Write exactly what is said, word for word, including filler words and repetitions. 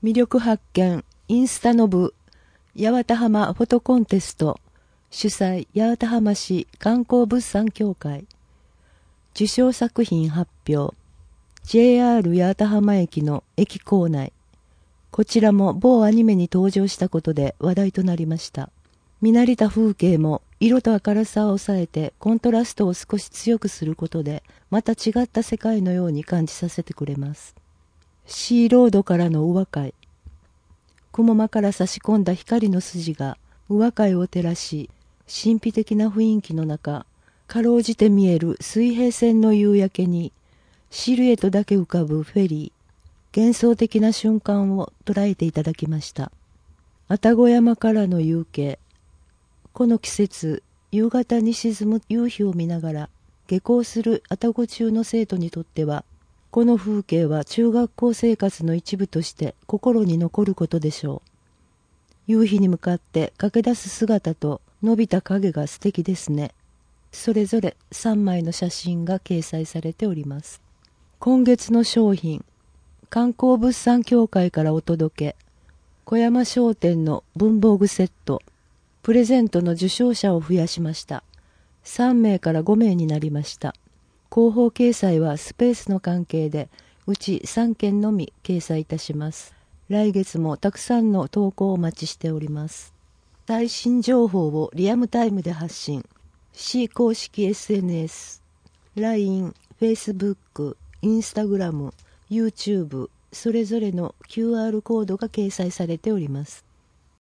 魅力発見インスタの部八幡浜フォトコンテスト主催八幡浜市観光物産協会受賞作品発表 ジェイアール 八幡浜駅の駅構内。こちらも某アニメに登場したことで話題となりました。見慣れた風景も色と明るさを抑えてコントラストを少し強くすることでまた違った世界のように感じさせてくれます。シーロードからの宇和海。雲間から差し込んだ光の筋が宇和海を照らし、神秘的な雰囲気の中、かろうじて見える水平線の夕焼けに、シルエットだけ浮かぶフェリー、幻想的な瞬間を捉えていただきました。愛宕山からの夕景。この季節、夕方に沈む夕日を見ながら、下校する愛宕中の生徒にとっては、この風景は中学校生活の一部として心に残ることでしょう。夕日に向かって駆け出す姿と伸びた影が素敵ですね。それぞれさんまいの写真が掲載されております。今月の商品、観光物産協会からお届け、小山商店の文房具セット、プレゼントの受賞者を増やしました。さんめいからごめいになりました。広報掲載はスペースの関係でうちさんけんのみ掲載いたします。来月もたくさんの投稿をお待ちしております。最新情報をリアルタイムで発信。市公式 エスエヌエス、ライン、Facebook、Instagram、YouTube それぞれの キューアール コードが掲載されております。